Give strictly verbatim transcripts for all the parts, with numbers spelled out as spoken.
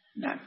نعم.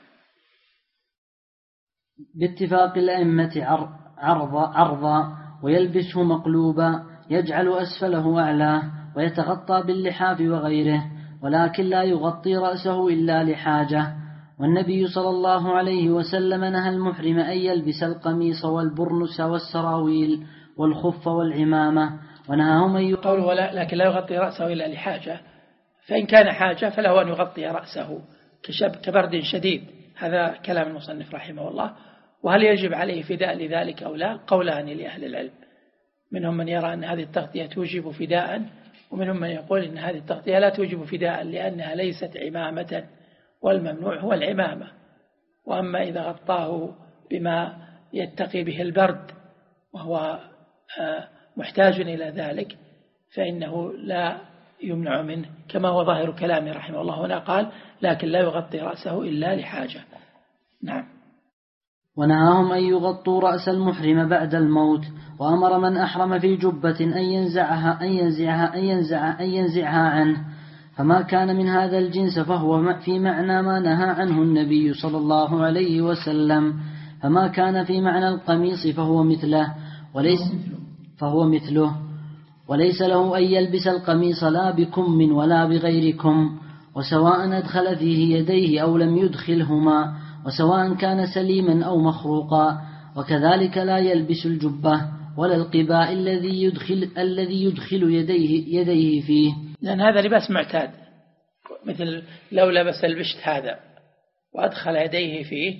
باتفاق الأئمة عرضا عرضا ويلبسه مقلوبا يجعل أسفله أعلاه ويتغطى باللحاف وغيره، ولكن لا يغطي رأسه إلا لحاجة. والنبي صلى الله عليه وسلم نهى المحرم أن يلبس القميص والبرنس والسراويل والخف والعمامة، ونهاهم أن يقول ولا لكن لا يغطي رأسه إلا لحاجة، فإن كان حاجة فله أن يغطي رأسه كشب كبرد شديد. هذا كلام المصنف رحمه الله. وهل يجب عليه فداء لذلك أو لا؟ قولان لأهل العلم، منهم من يرى أن هذه التغطية توجب فداء، ومنهم من يقول أن هذه التغطية لا توجب فداء لأنها ليست عمامة، والممنوع هو العمامة. وأما إذا غطاه بما يتقي به البرد وهو محتاج إلى ذلك فإنه لا يمنع منه، كما هو ظاهر كلامه رحمه الله. هنا قال لكن لا يغطي رأسه إلا لحاجة. نعم. ونهاهم أن يغطوا رأس المحرم بعد الموت، وأمر من أحرم في جبة أن ينزعها أن ينزعها أن ينزعها أن ينزعها عنه، فما كان من هذا الجنس فهو في معنى ما نهى عنه النبي صلى الله عليه وسلم، فما كان في معنى القميص فهو مثله وليس فهو مثله وليس له أن يلبس القميص لا بكم ولا بغير كم، وسواء أدخل فيه يديه أو لم يدخلهما، وسواء كان سليما أو مخروقا. وكذلك لا يلبس الجبة ولا القباء الذي يدخل الذي يدخل يديه يديه فيه، لأن هذا لباس معتاد. مثل لو لبس البشت هذا وأدخل يديه فيه،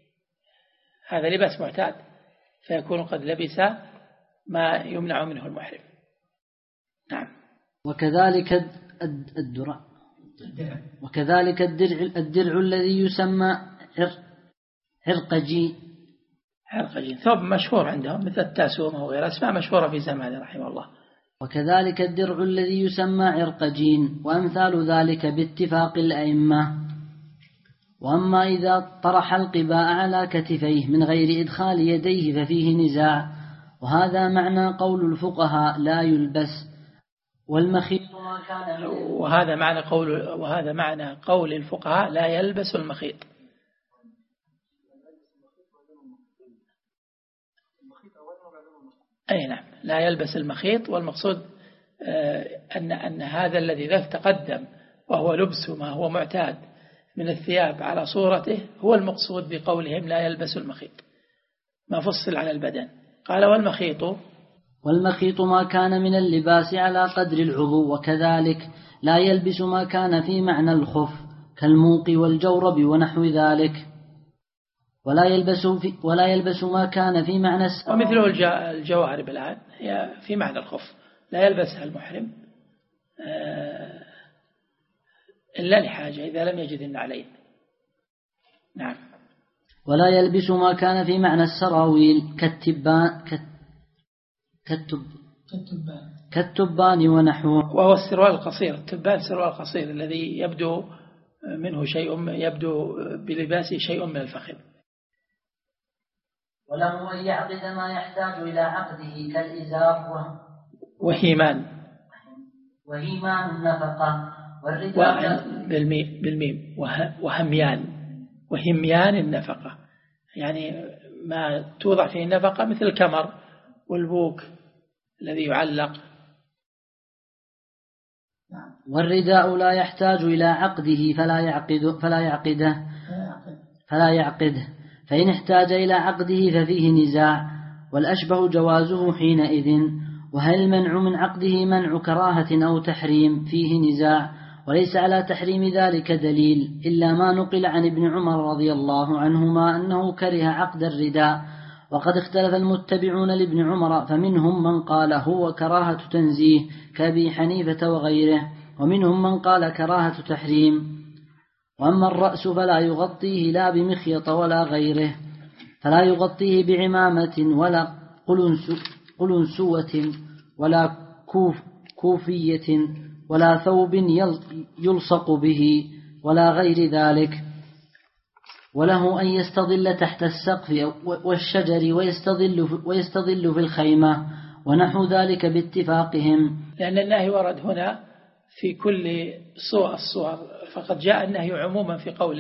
هذا لباس معتاد، فيكون قد لبس ما يمنع منه المحرم. نعم. وكذلك الدرع وكذلك الدرع الدرع الذي يسمى عرقجي عرقجي ثوب مشهور عندهم مثل التاسومة وغيرها، اسماء مشهورة في زمانه رحمه الله. وكذلك الدرع الذي يسمى عرقجين وأمثال ذلك باتفاق الأئمة. وأما إذا طرح القباء على كتفيه من غير إدخال يديه ففيه نزاع، وهذا معنى قول الفقهاء لا يلبس. والمخيط ما كان وهذا معنى قول وهذا معنى قول الفقهاء لا يلبس المخيط. أي نعم، لا يلبس المخيط. والمقصود أن أن هذا الذي ذا تقدم وهو لبس ما هو معتاد من الثياب على صورته هو المقصود بقولهم لا يلبس المخيط، ما فصل على البدن. قال والمخيط والمخيط ما كان من اللباس على قدر العضو، وكذلك لا يلبس ما كان في معنى الخف كالموق والجورب ونحو ذلك، ولا يلبس في ولا يلبس ما كان في معنى السر. ومثله الجوارب الآن هي في معنى الخف، لا يلبسها المحرم إلا لحاجة إذا لم يجد النعلين. نعم. ولا يلبس ما كان في معنى السراويل كالتبان كالتب كالتبان ونحوه، وهو السروال القصير. التبان سروال القصير الذي يبدو منه شيء يبدو بلباسه شيء من الفخذ. وله أن يعقد ما يحتاج إلى عقده كالإزار وهيمان وهيمان النفقة والرداء بالميم, بالميم وهميان وهميان النفقة، يعني ما توضع فيه النفقة مثل الكمر والبوك الذي يعلق. والرداء لا يحتاج إلى عقده فلا يعقد فلا يعقده فلا يعقده فإن احتاج إلى عقده ففيه نزاع، والأشبه جوازه حينئذ. وهل المنع من عقده منع كراهة أو تحريم؟ فيه نزاع، وليس على تحريم ذلك دليل إلا ما نقل عن ابن عمر رضي الله عنهما أنه كره عقد الرداء. وقد اختلف المتبعون لابن عمر، فمنهم من قال هو كراهة تنزيه كأبي حنيفة وغيره، ومنهم من قال كراهة تحريم. وأما الرأس فلا يغطيه لا بمخيط ولا غيره، فلا يغطيه بعمامة ولا قلنسوة ولا كوف كوفية ولا ثوب يلصق به ولا غير ذلك. وله أن يستظل تحت السقف والشجر ويستظل, ويستظل في الخيمة ونحو ذلك باتفاقهم، لأن النهي ورد هنا في كل صور الصور، فقد جاء النهي عموما في قوله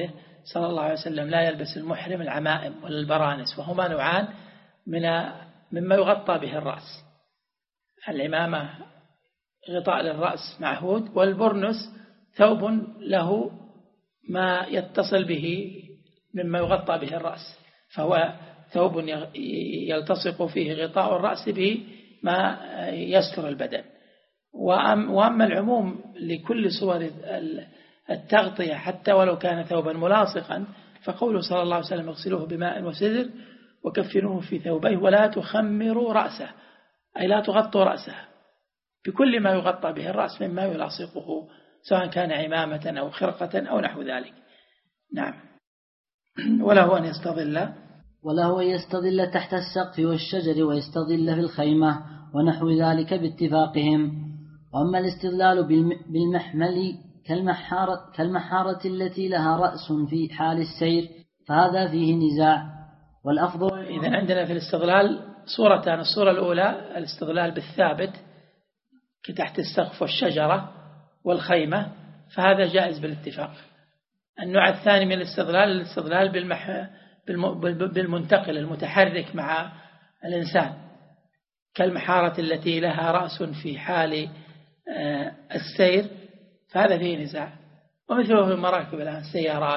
صلى الله عليه وسلم لا يلبس المحرم العمائم ولا البرانس، وهما نوعان من مما يغطى به الرأس. العمامة غطاء للرأس معهود، والبرنس ثوب له ما يتصل به مما يغطى به الرأس، فهو ثوب يلتصق فيه غطاء الرأس به ما يستر البدن. وأما العموم لكل صور التغطية حتى ولو كان ثوبا ملاصقا، فقوله صلى الله عليه وسلم اغسلوه بماء وسدر وكفنوه في ثوبيه ولا تخمروا رأسه، أي لا تغطوا رأسه بكل ما يغطى به الرأس مما يلاصقه، سواء كان عمامة أو خرقة أو نحو ذلك. نعم. وله أن يستظل وله أن يستظل تحت السقف والشجر ويستظل في الخيمة ونحو ذلك باتفاقهم. وأما الاستظلال بالمحمل كالمحارة, كالمحارة التي لها رأس في حال السير فهذا فيه نزاع، والأفضل. إذن عندنا في الاستظلال صورتان: الصورة الأولى الاستظلال بالثابت كتحت السقف والشجرة والخيمة، فهذا جائز بالاتفاق. النوع الثاني من الاستظلال الاستظلال بالمح... بالمنتقل المتحرك مع الإنسان، كالمحارة التي لها رأس في حال السير، فهذا فيه نزاع. ومثله في المراكب الآن السيارات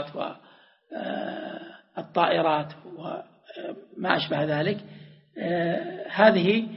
والطائرات وما أشبه ذلك، هذه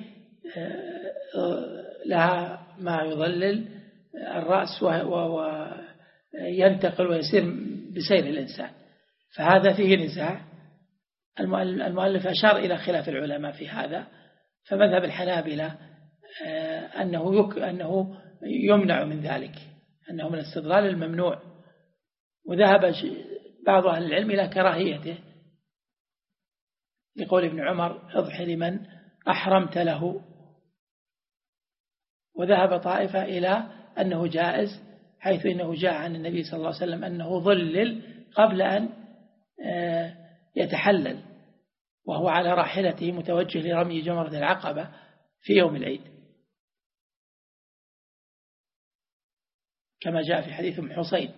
لها ما يظلل الرأس وينتقل ويسير بسير الإنسان، فهذا فيه نزاع. المؤلف أشار إلى خلاف العلماء في هذا، فمذهب الحنابلة أنه يك أنه يمنع من ذلك، أنه من الاستظلال الممنوع، وذهب بعض أهل العلم إلى كراهيته لقول ابن عمر اضح لمن أحرمت له، وذهب طائفة إلى أنه جائز، حيث إنه جاء عن النبي صلى الله عليه وسلم أنه ظلل قبل أن يتحلل وهو على راحلته متوجه لرمي جمرة العقبة في يوم العيد، كما جاء في حديث ام حسين،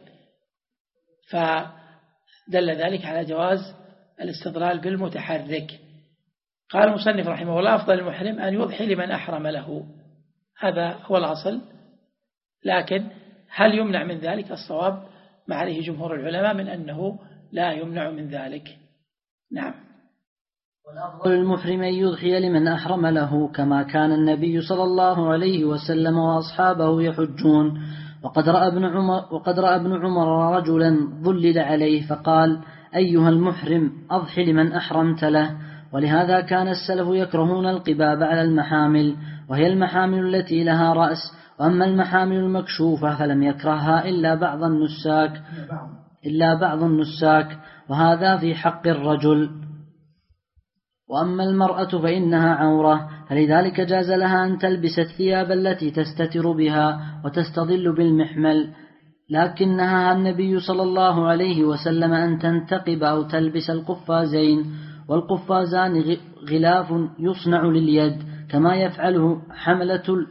فدل ذلك على جواز الاستظلال بالمتحرك. قال المصنف رحمه الله أفضل المحرم أن يضحي لمن أحرم له، هذا هو الأصل، لكن هل يمنع من ذلك؟ الصواب ما عليه جمهور العلماء من أنه لا يمنع من ذلك. نعم. والأفضل المحرم أن يضحي لمن أحرم له، كما كان النبي صلى الله عليه وسلم وأصحابه يحجون. وقد رأى ابن عمر, وقد رأى ابن عمر رجلا ظلل عليه فقال أيها المحرم أضحي لمن أحرمت له. ولهذا كان السلف يكرهون القباب على المحامل، وهي المحامل التي لها رأس، وأما المحامل المكشوفة فلم يكرهها إلا بعض النساك إلا بعض النساك وهذا في حق الرجل. وأما المرأة فإنها عورة، فلذلك جاز لها أن تلبس الثياب التي تستتر بها وتستظل بالمحمل، لكنها النبي صلى الله عليه وسلم أن تنتقب أو تلبس القفازين، والقفازان غلاف يصنع لليد كما يفعله حملة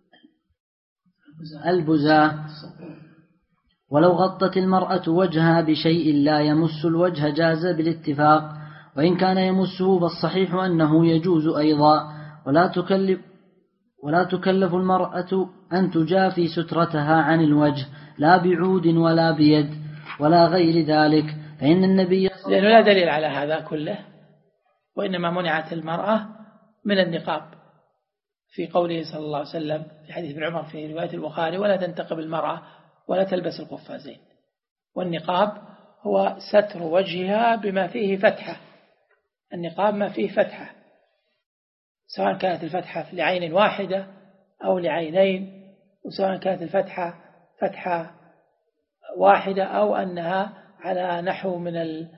البزاة. ولو غطت المرأة وجهها بشيء لا يمس الوجه جاز بالاتفاق، وإن كان يمسه فالصحيح أنه يجوز أيضا. ولا تكلف, ولا تكلف المرأة أن تجافي سترتها عن الوجه لا بعود ولا بيد ولا غير ذلك، فإن النبي لأنه لا دليل على هذا كله، وإنما منعت المرأة من النقاب في قوله صلى الله عليه وسلم في حديث ابن عمر في رواية البخاري ولا تنتقب المرأة ولا تلبس القفازين. والنقاب هو ستر وجهها بما فيه فتحة، النقاب ما فيه فتحة، سواء كانت الفتحة لعين واحدة أو لعينين، وسواء كانت الفتحة فتحة واحدة أو أنها على نحو من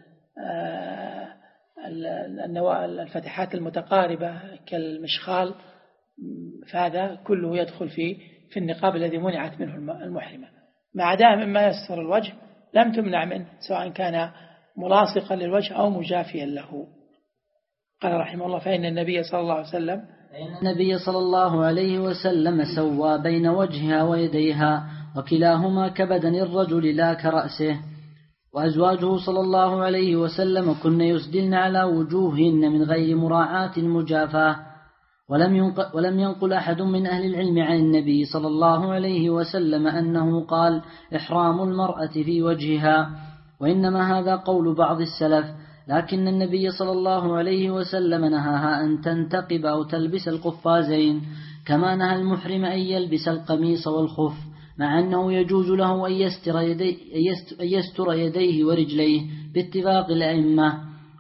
الفتحات المتقاربة كالمشخال، فهذا كله يدخل في في النقاب الذي منعت منه المحرمة، ما عداه مما يستر الوجه لم تمنع منه، سواء كان ملاصقا للوجه أو مجافيا له. قال رحمه الله فإن النبي صلى الله عليه وسلم فإن النبي صلى الله عليه وسلم سوى بين وجهها ويديها، وكلاهما كبدن الرجل لا كرأسه. وأزواجه صلى الله عليه وسلم كن يسدلن على وجوههن من غير مراعاة مجافاة. ولم ينقل, ولم ينقل أحد من أهل العلم عن النبي صلى الله عليه وسلم أنه قال إحرام المرأة في وجهها، وإنما هذا قول بعض السلف، لكن النبي صلى الله عليه وسلم نهاها أن تنتقب أو تلبس القفازين، كما نهى المحرم أن يلبس القميص والخف، مع أنه يجوز له أن يستر, يدي أن يستر يديه ورجليه باتفاق الأئمة.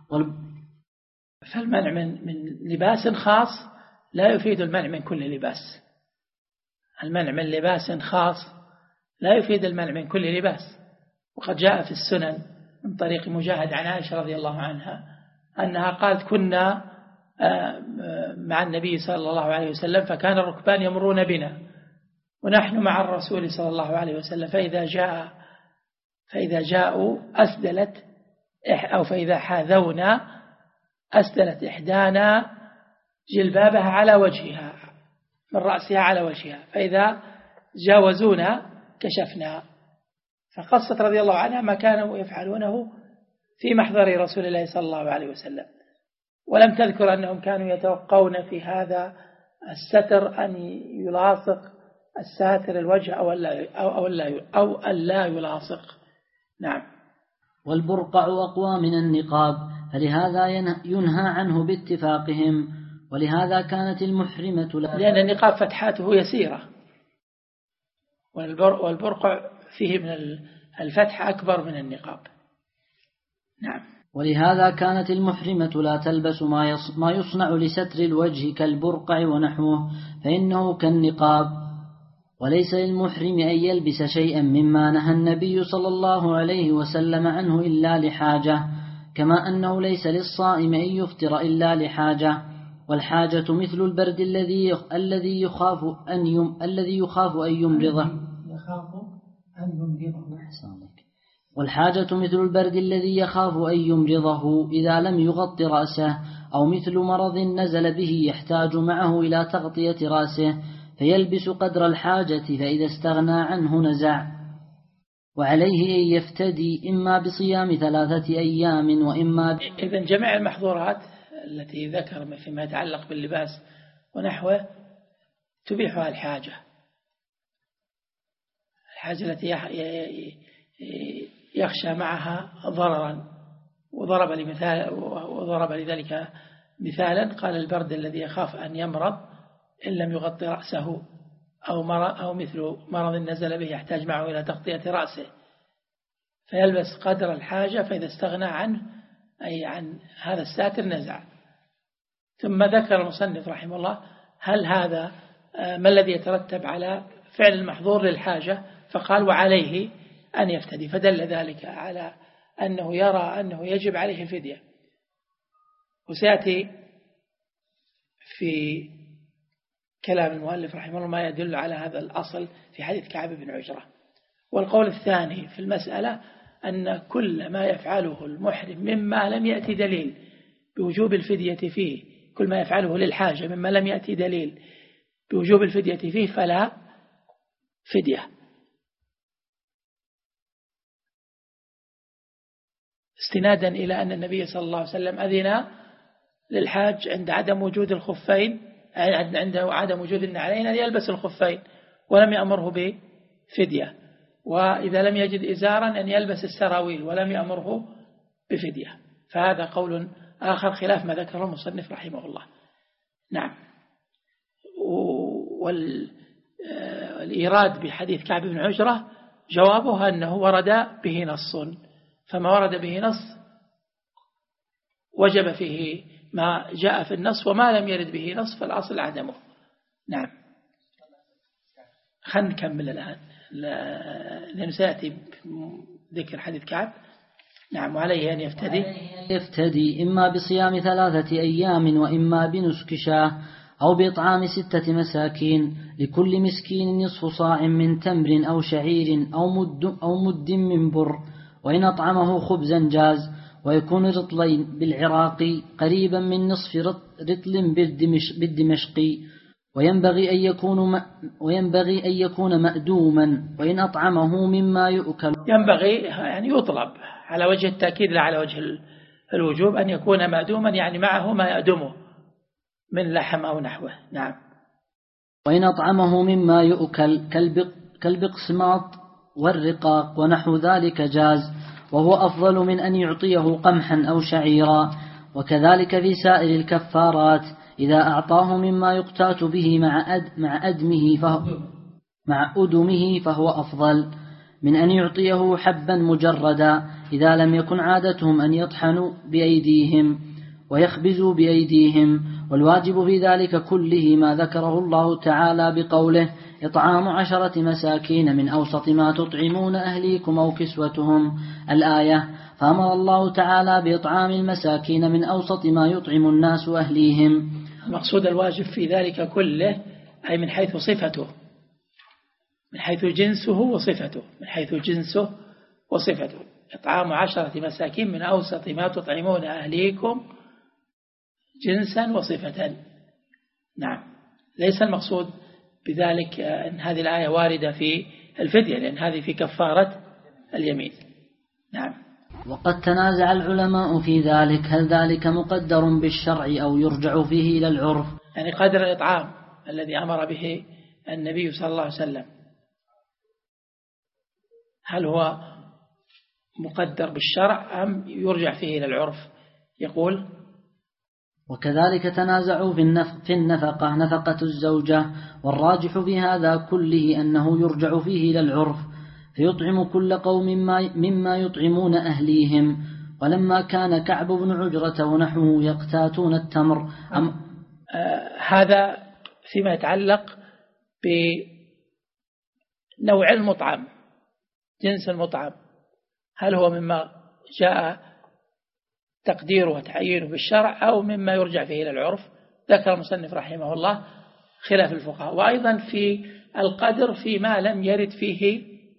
فالمنع من, من لباس خاص لا يفيد المنع من كل لباس. المنع من لباس خاص لا يفيد المنع من كل لباس. وقد جاء في السنن من طريق مجاهد عن عائشة رضي الله عنها أنها قالت كنا مع النبي صلى الله عليه وسلم فكان الركبان يمرون بنا ونحن مع الرسول صلى الله عليه وسلم، فإذا جاء فإذا جاءوا أسدلت أو فإذا حاذونا أسدلت إحدانا جلبابها على وجهها من رأسها على وجهها، فإذا جاوزونا كشفنا. فقصت رضي الله عنها ما كانوا يفعلونه في محضر رسول الله صلى الله عليه وسلم، ولم تذكر أنهم كانوا يتوقون في هذا الستر أن يلاصق الساتر الوجه أو ألا أو ألا أو ألا يلاصق. نعم. والبرقع أقوى من النقاب، فلهذا ينهى عنه باتفاقهم، ولهذا كانت المحرمة لا لأن النقاب فتحاته يسيرة، والبرقع فيه من الفتح أكبر من النقاب. نعم. ولهذا كانت المحرمة لا تلبس ما يصنع لستر الوجه كالبرقع ونحوه، فإنه كالنقاب. وليس للمحرم أن يلبس شيئا مما نهى النبي صلى الله عليه وسلم عنه إلا لحاجة، كما أنه ليس للصائم أن يفطر إلا لحاجة. والحاجة مثل البرد الذي الذي يخاف أن يم الذي يخاف أن يمرضه يخاف أن يمرضه والحاجة مثل البرد الذي يخاف أن يمرضه إذا لم يغط رأسه، أو مثل مرض نزل به يحتاج معه إلى تغطية رأسه، فيلبس قدر الحاجة، فإذا استغنى عنه نزع. وعليه أن يفتدي إما بصيام ثلاثة أيام وإما ب... إذن جميع المحظورات التي ذكر فيما يتعلق باللباس ونحوه تبيحها الحاجة الحاجة التي يخشى معها ضررا. وضرب لمثال وضرب لذلك مثالا قال البرد الذي يخاف أن يمرض إن لم يغطي رأسه، أو مرض أو مثل مرض نزل به يحتاج معه إلى تغطية رأسه، فيلبس قدر الحاجة، فإذا استغنى عنه أي عن هذا الساتر نزع. ثم ذكر المصنف رحمه الله هل هذا ما الذي يترتب على فعل المحظور للحاجة، فقال وعليه أن يفتدي، فدل ذلك على أنه يرى أنه يجب عليه الفدية. وسيأتي في كلام المؤلف رحمه الله ما يدل على هذا الأصل في حديث كعب بن عجرة. والقول الثاني في المسألة أن كل ما يفعله المحرم مما لم يأتي دليل بوجوب الفدية فيه، كل ما يفعله للحاجة مما لم يأتي دليل بوجوب الفدية فيه فلا فدية، استنادا إلى أن النبي صلى الله عليه وسلم أذن للحاج عند عدم وجود الخفين، عند عدم وجود النعلين أن يلبس الخفين، ولم يأمره بفدية. وإذا لم يجد إزارا أن يلبس السراويل، ولم يأمره بفدية. فهذا قول آخر خلاف ما ذكره المصنف رحمه الله. نعم. والإيراد بحديث كعب بن عجرة جوابها أنه ورد به نص، فما ورد به نص وجب فيه ما جاء في النص، وما لم يرد به نص فالأصل عدمه. نعم. خلينا نكمل الآن لأنه سيأتي ذكر حديث كعب. نعم. وعليه أن يفتدي يفتدي إما بصيام ثلاثة أيام وإما بنسك شاه، أو بإطعام ستة مساكين، لكل مسكين نصف صاع من تمر أو شعير أو مد, أو مد من بر، وإن أطعمه خبزا جاز. ويكون رطلين بالعراقي قريبا من نصف رطل بالدمشقي، وينبغي أن يكون وينبغي أن يكون مأدوما، وإن أطعمه مما يؤكل. ينبغي يعني يطلب على وجه التأكيد لا على وجه الوجوب أن يكون مأدوما، يعني معه ما يأدمه من لحم أو نحوه. نعم. وإن أطعمه مما يؤكل كالبقسماط والرقاق ونحو ذلك جاز، وهو أفضل من أن يعطيه قمحا أو شعيرا. وكذلك في سائر الكفارات إذا أعطاه مما يقتات به مع, أد مع أدمه فهو مع أدمه فهو أفضل من أن يعطيه حبا مجردا، إذا لم يكن عادتهم أن يطحنوا بأيديهم ويخبزوا بأيديهم. والواجب في ذلك كله ما ذكره الله تعالى بقوله إطعام عشرة مساكين من أوسط ما تطعمون أهليكم أو كسوتهم الآية. فأمر الله تعالى بإطعام المساكين من أوسط ما يطعم الناس أهليهم. المقصود الواجب في ذلك كله أي من حيث صفته، من حيث جنسه وصفته، من حيث جنسه وصفته. إطعام عشرة مساكين من أوسط ما تطعمون أهليكم جنسا وصفة. نعم. ليس المقصود بذلك أن هذه الآية واردة في الفدية، لأن هذه في كفارة اليمين. نعم. وقد تنازع العلماء في ذلك، هل ذلك مقدر بالشرع أو يرجع فيه إلى العرف؟ يعني قدر الإطعام الذي أمر به النبي صلى الله عليه وسلم هل هو مقدر بالشرع أم يرجع فيه إلى العرف؟ يقول وكذلك تنازعوا في النفقة نفقة الزوجة، والراجح في هذا كله أنه يرجع فيه إلى العرف، فيطعم كل قوم مما يطعمون أهليهم. ولما كان كعب بن عجرة ونحوه يقتاتون التمر أم آه هذا فيما يتعلق بنوع المطعم، جنس المطعم، هل هو مما جاء تقديره وتعيينه بالشرع أو مما يرجع فيه إلى العرف؟ ذكر المصنف رحمه الله خلاف الفقهاء. وأيضا في القدر فيما لم يرد فيه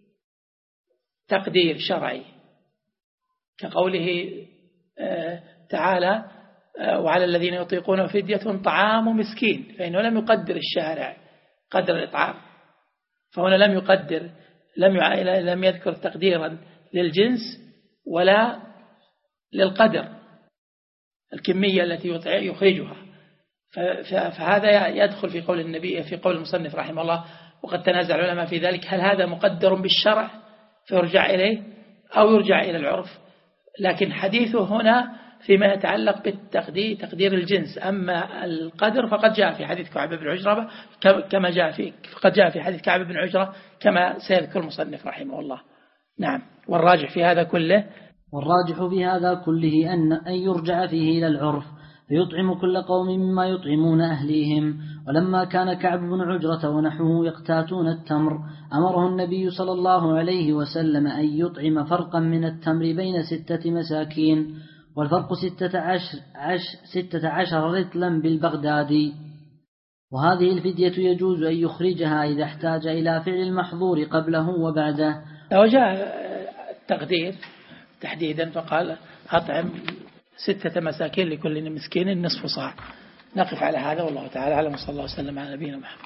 تقدير شرعي، كقوله تعالى وعلى الذين يطيقون فدية طعام مسكين، فإنه لم يقدر الشارع قدر الإطعام، فهنا لم يقدر لم لم يذكر تقديرا للجنس ولا للقدر الكمية التي يخرجها. فهذا يدخل في قول النبي في قول المصنف رحمه الله وقد تنازع العلماء في ذلك، هل هذا مقدر بالشرع فيرجع إليه أو يرجع إلى العرف؟ لكن حديثه هنا فيما يتعلق بالتقدير تقدير الجنس، أما القدر فقد جاء في حديث كعب بن عجرة كما جاء في فقد جاء في حديث كعب بن عجرة كما سيذكر المصنف رحمه الله. نعم. والراجح في هذا كله والراجح في هذا كله أن أن يرجع فيه إلى العرف، فيطعم كل قوم مما يطعمون أهليهم. ولما كان كعب بن عجرة ونحوه يقتاتون التمر أمره النبي صلى الله عليه وسلم أن يطعم فرقا من التمر بين ستة مساكين، والفرق ستة عشر, عش ستة عشر رطلا بالبغدادي. وهذه الفدية يجوز أن يخرجها إذا احتاج إلى فعل المحظور قبله وبعده. لو جاء التقدير تحديدا فقال أطعم ستة مساكين لكل مسكين نصف صاع. نقف على هذا والله تعالى أعلم، وصلى الله وسلم على نبينا محمد.